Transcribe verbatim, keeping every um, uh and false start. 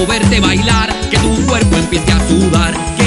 verte bailar, que tu cuerpo empiece a sudar.